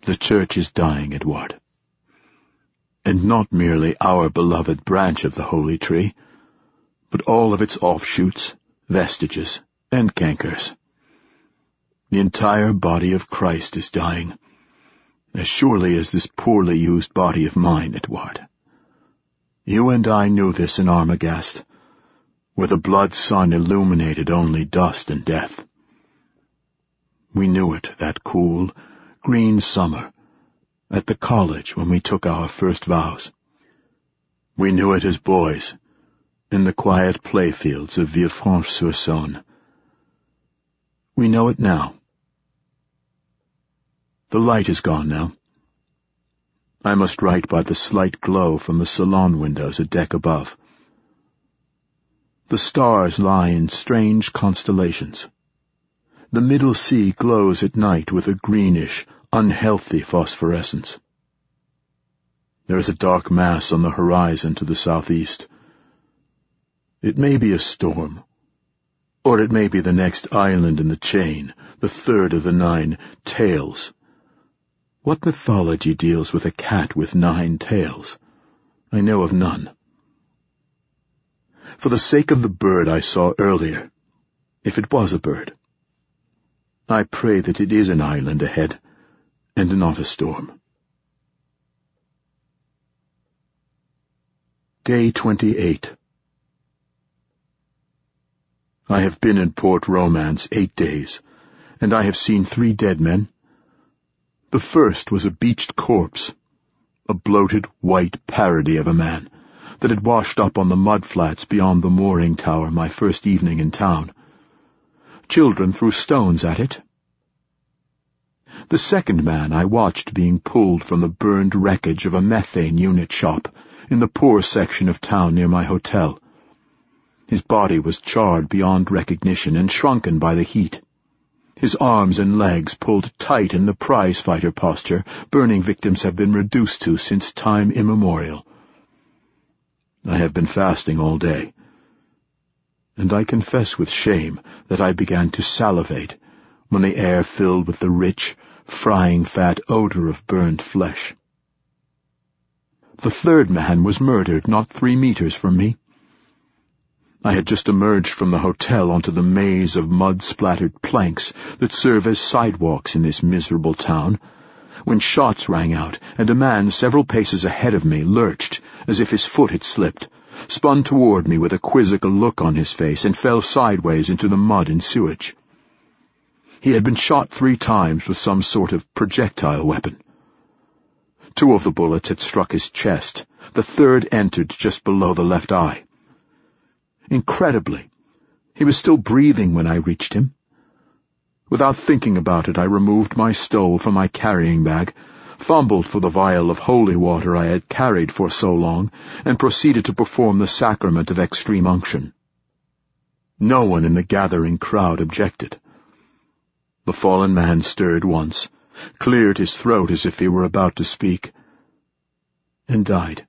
The Church is dying, Edouard. And not merely our beloved branch of the Holy Tree, but all of its offshoots, vestiges, and cankers. The entire body of Christ is dying, as surely as this poorly used body of mine, Edouard. You and I knew this in Armagast, where the blood sun illuminated only dust and death. We knew it that cool, green summer at the college when we took our first vows. We knew it as boys in the quiet playfields of Villefranche-sur-Saône. We know it now. The light is gone now. I must write by the slight glow from the salon windows a deck above. The stars lie in strange constellations. The middle sea glows at night with a greenish, unhealthy phosphorescence. There is a dark mass on the horizon to the southeast. It may be a storm, or it may be the next island in the chain, the third of the 9 tails. What mythology deals with a cat with 9 tails? I know of none. For the sake of the bird I saw earlier, if it was a bird, I pray that it is an island ahead, and not a storm. Day 28. I have been in Port Romance 8 days, and I have seen 3 dead men. The first was a beached corpse, a bloated white parody of a man that had washed up on the mudflats beyond the mooring tower my first evening in town. Children threw stones at it. The second man I watched being pulled from the burned wreckage of a methane unit shop in the poor section of town near my hotel. His body was charred beyond recognition and shrunken by the heat. His arms and legs pulled tight in the prize-fighter posture burning victims have been reduced to since time immemorial. I have been fasting all day, and I confess with shame that I began to salivate when the air filled with the rich, frying fat odor of burned flesh. The third man was murdered not 3 meters from me. I had just emerged from the hotel onto the maze of mud-splattered planks that serve as sidewalks in this miserable town, when shots rang out and a man several paces ahead of me lurched as if his foot had slipped, spun toward me with a quizzical look on his face, and fell sideways into the mud and sewage. He had been shot 3 times with some sort of projectile weapon. 2 of the bullets had struck his chest. The third entered just below the left eye. Incredibly, he was still breathing when I reached him. Without thinking about it, I removed my stole from my carrying bag, fumbled for the vial of holy water I had carried for so long, and proceeded to perform the sacrament of extreme unction. No one in the gathering crowd objected. The fallen man stirred once, cleared his throat as if he were about to speak, and died.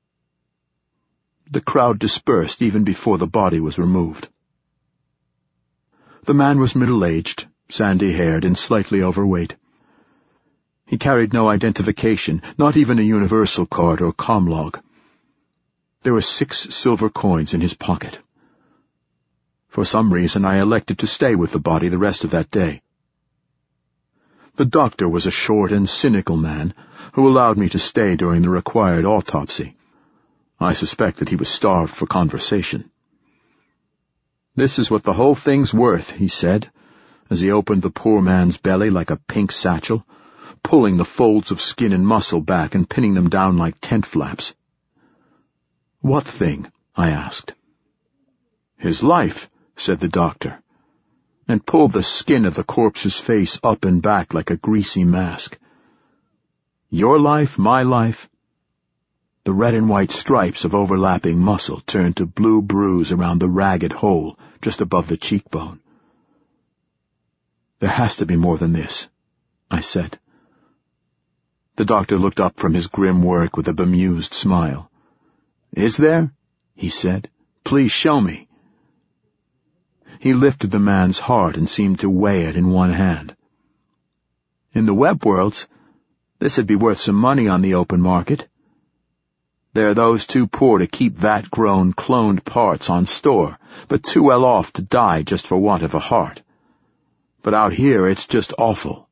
The crowd dispersed even before the body was removed. The man was middle-aged, sandy-haired, and slightly overweight. He carried no identification, not even a universal card or comlog. There were 6 silver coins in his pocket. For some reason I elected to stay with the body the rest of that day. The doctor was a short and cynical man who allowed me to stay during the required autopsy. I suspect that he was starved for conversation. "This is what the whole thing's worth," he said, as he opened the poor man's belly like a pink satchel, pulling the folds of skin and muscle back and pinning them down like tent flaps. "What thing?" I asked. "His life," said the doctor, and pulled the skin of the corpse's face up and back like a greasy mask. "Your life, my life." The red and white stripes of overlapping muscle turned to blue bruise around the ragged hole just above the cheekbone. "There has to be more than this," I said. The doctor looked up from his grim work with a bemused smile. "Is there?" he said. "Please show me." He lifted the man's heart and seemed to weigh it in one hand. "In the web worlds, This'd be worth some money on the open market. There are those too poor to keep vat-grown, cloned parts on store, but too well off to die just for want of a heart. But out here it's just awful.